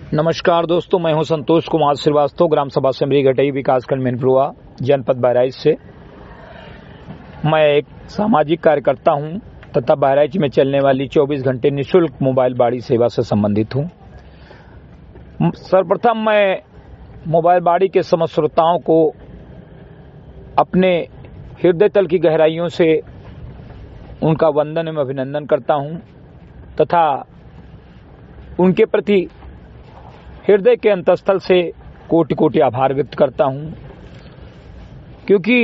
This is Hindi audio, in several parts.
नमस्कार दोस्तों, मैं हूं संतोष कुमार श्रीवास्तव, ग्राम सभा सिमरी घटई विकासखंड मेनपुरवा, जनपद बहराइच से। मैं एक सामाजिक कार्यकर्ता हूं तथा बहराइच में चलने वाली 24 घंटे निःशुल्क मोबाइल बाड़ी सेवा से संबंधित हूं। सर्वप्रथम मैं मोबाइल बाड़ी के समस्त श्रोताओं को अपने हृदय तल की गहराइयों से उनका वंदन एवं अभिनंदन करता हूं तथा उनके प्रति हृदय के अंतस्थल से कोटि कोटि आभार व्यक्त करता हूं, क्योंकि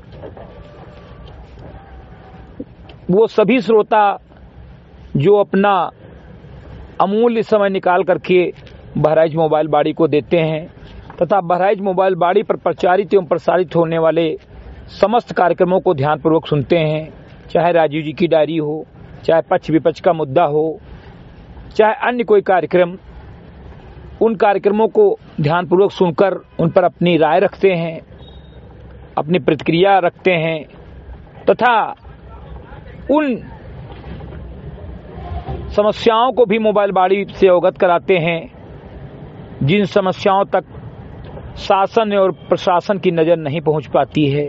वो सभी श्रोता जो अपना अमूल्य समय निकाल करके बहराइच मोबाइल बाड़ी को देते हैं तथा बहराइच मोबाइल बाड़ी पर प्रचारित एवं प्रसारित होने वाले समस्त कार्यक्रमों को ध्यानपूर्वक सुनते हैं, चाहे राजीव जी की डायरी हो, चाहे पक्ष विपक्ष का मुद्दा हो, चाहे अन्य कोई कार्यक्रम, उन कार्यक्रमों को ध्यानपूर्वक सुनकर उन पर अपनी राय रखते हैं, अपनी प्रतिक्रिया रखते हैं तथा उन समस्याओं को भी मोबाइल बाड़ी से अवगत कराते हैं जिन समस्याओं तक शासन और प्रशासन की नज़र नहीं पहुंच पाती है।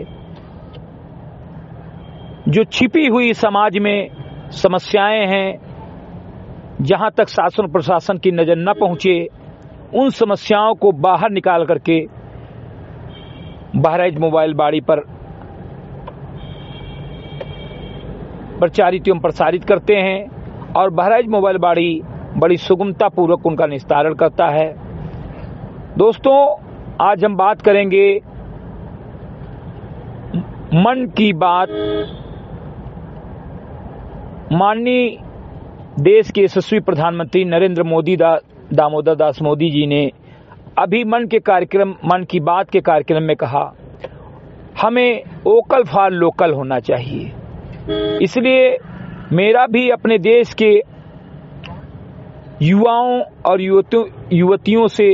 जो छिपी हुई समाज में समस्याएं हैं, जहां तक शासन प्रशासन की नज़र न पहुंचे, उन समस्याओं को बाहर निकाल करके बहराइच मोबाइल बाड़ी पर प्रचारित एवं प्रसारित करते हैं और बहराइच मोबाइल बाड़ी बड़ी सुगमता पूर्वक उनका निस्तारण करता है। दोस्तों, आज हम बात करेंगे मन की बात। माननीय देश के यशस्वी प्रधानमंत्री नरेंद्र मोदी दामोदर दास मोदी जी ने अभी मन की बात के कार्यक्रम में कहा, हमें वोकल फॉर लोकल होना चाहिए। इसलिए मेरा भी अपने देश के युवाओं और युवतियों से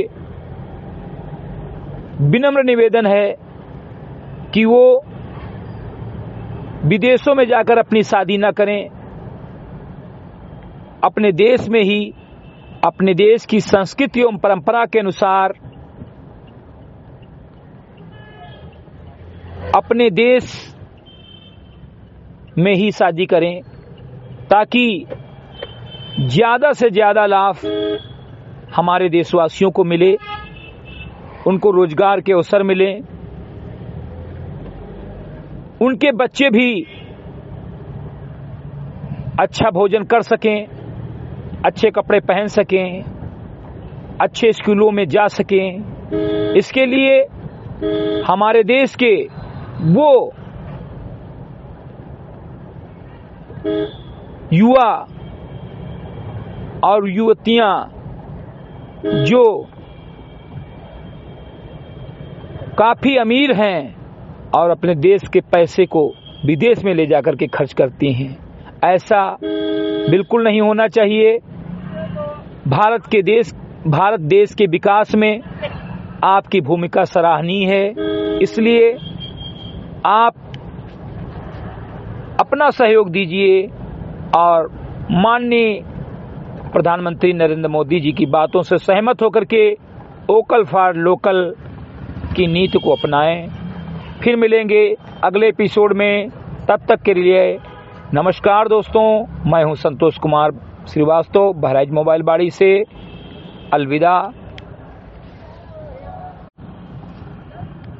विनम्र निवेदन है कि वो विदेशों में जाकर अपनी शादी न करें, अपने देश में ही अपने देश की संस्कृति एवं परंपरा के अनुसार अपने देश में ही शादी करें, ताकि ज्यादा से ज्यादा लाभ हमारे देशवासियों को मिले, उनको रोजगार के अवसर मिले, उनके बच्चे भी अच्छा भोजन कर सकें, अच्छे कपड़े पहन सकें, अच्छे स्कूलों में जा सकें। इसके लिए हमारे देश के वो युवा और युवतियां जो काफी अमीर हैं और अपने देश के पैसे को विदेश में ले जाकर के खर्च करती हैं, ऐसा बिल्कुल नहीं होना चाहिए। भारत देश के विकास में आपकी भूमिका सराहनीय है, इसलिए आप अपना सहयोग दीजिए और माननीय प्रधानमंत्री नरेंद्र मोदी जी की बातों से सहमत होकर के वोकल फॉर लोकल की नीति को अपनाएं। फिर मिलेंगे अगले एपिसोड में, तब तक के लिए नमस्कार दोस्तों। मैं हूं संतोष कुमार श्रीवास्तव, बहराइच मोबाइल बाड़ी से। अलविदा।